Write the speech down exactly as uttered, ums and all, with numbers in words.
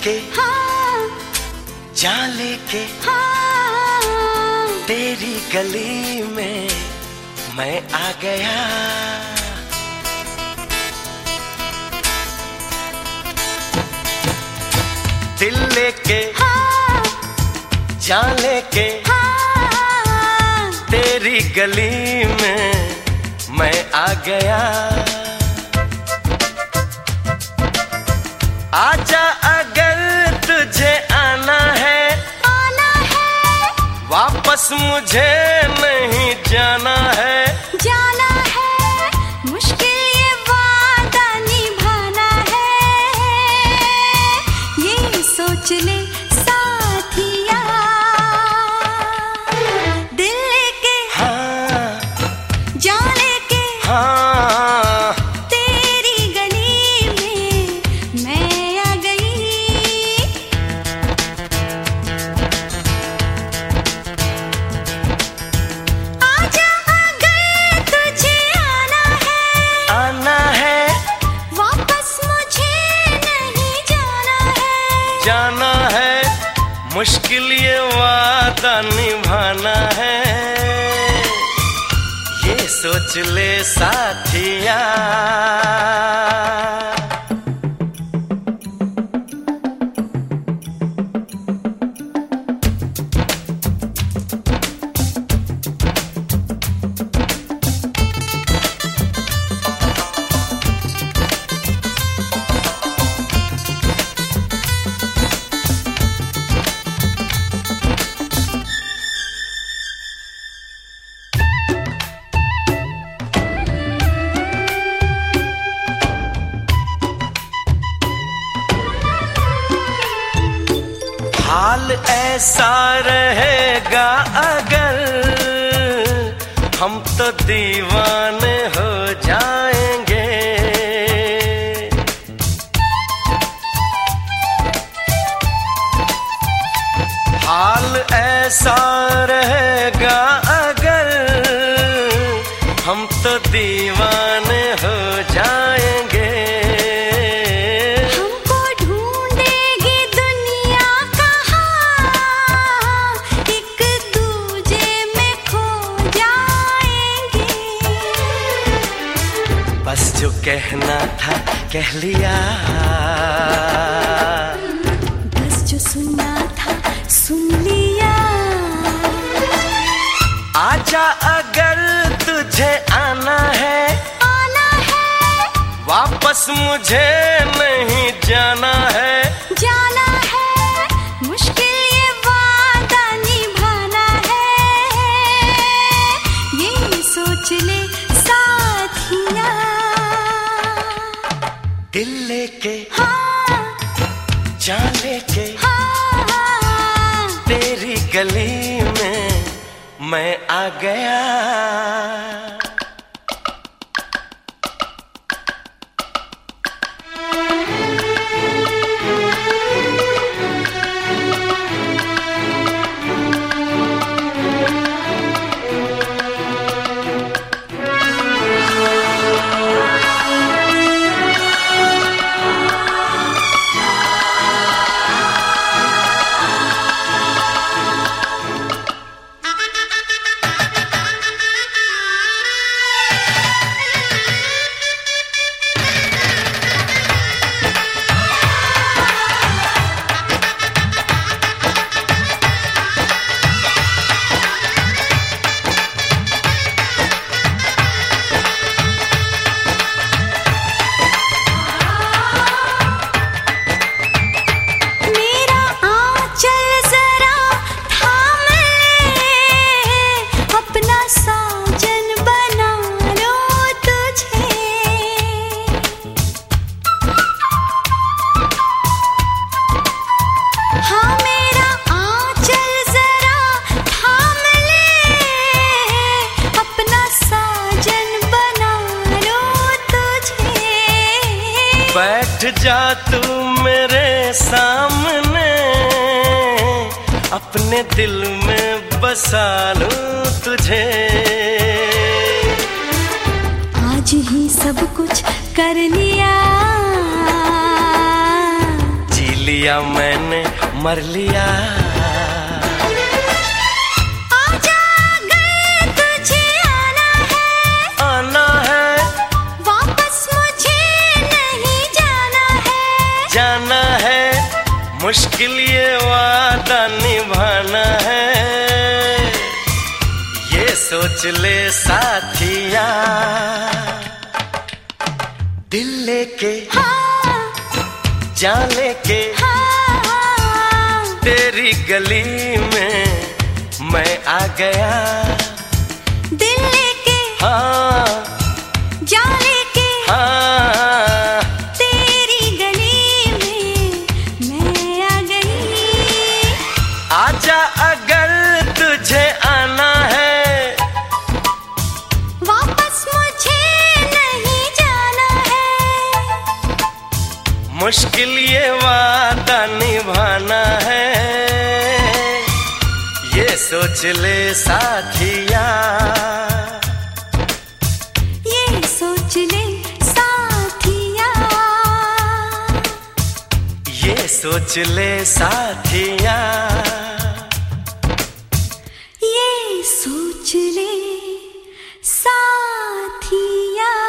लेके हाँ, जा लेके हाँ, तेरी गली में मैं आ गया। दिल लेके हाँ, जा लेके हाँ, तेरी गली में मैं आ गया। आजा अगर तुझे आना है, आना है, वापस मुझे नहीं जाना है। जाना है, मुश्किल ये वादा निभाना है, ये सोच ले साथिया। दिल लेके हाँ जा लेके हाँ तेरी गली में मैं आ गई। आजा अगर तुझे आना है, आना है, वापस मुझे नहीं जाना है। जाना है, मुश्किल ये वादा निभाना है, ये सोच ले साथिया। हाल ऐसा रहेगा अगर हम तो दीवाने हो जाएंगे। हाल ऐसा रहेगा अगर हम तो दीवाने हो जाएंगे। हमको ढूंढेगी दुनिया कहाँ, एक दूजे में खो जाएंगे। बस जो कहना था कह लिया, बस जो सुनना था सुन लिया। आजा अगर तुझे आना है, आना है, वापस मुझे नहीं जाना है। जाना है, मुश्किल ये वादा निभाना है, ये सोच ले साथिया। दिल लेके हाँ, जा लेके हाँ, तेरी गली में मैं आ गया। बैठ जा तू मेरे सामने, अपने दिल में बसा लूं तुझे। आज ही सब कुछ कर लिया, जी लिया मैंने मर लिया। आजा अगर तुझे आना है, आना है, वापस मुझे नहीं जाना है। जाना है, मुश्किल ये वादा निभाना है। ये सोच ले साथिया, दिल लेके हाँ, जान लेके हाँ, तेरी गली में मैं आ गया। दिल लेके हाँ जान लेके हाँ, तेरी गली में मैं आ गई। आजा अगर तुझे आना है, वापस मुझे नहीं जाना है। मुश्किल ये वादा निभाना है। ये सोच ले साथिया, ये सोच ले साथिया, ये सोच ले साथिया, ये सोच ले साथिया।